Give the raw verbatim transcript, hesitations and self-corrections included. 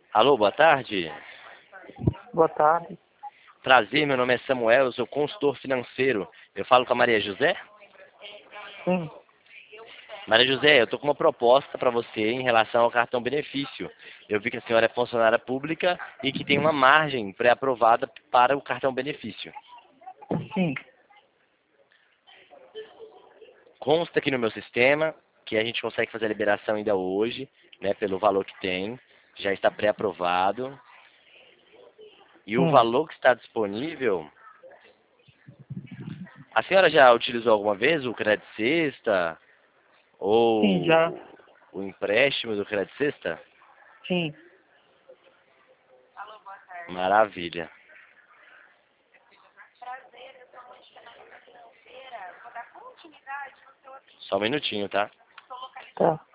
Alô, boa tarde. Boa tarde. Prazer, meu nome é Samuel, eu sou consultor financeiro. Eu falo com a Maria José? Sim, Maria José, eu estou com uma proposta para você em relação ao cartão benefício. Eu vi que a senhora é funcionária pública e que tem uma margem pré-aprovada para o cartão benefício. sim. Consta aqui no meu sistema que a gente consegue fazer a liberação ainda hoje, né, pelo valor que tem. Já está pré-aprovado. E o Hum. valor que está disponível... A senhora já utilizou alguma vez o Crédito Sexta Sim, já. ou o empréstimo do Crédito Sexta? Sim. Maravilha. Só um minutinho, tá? Tá.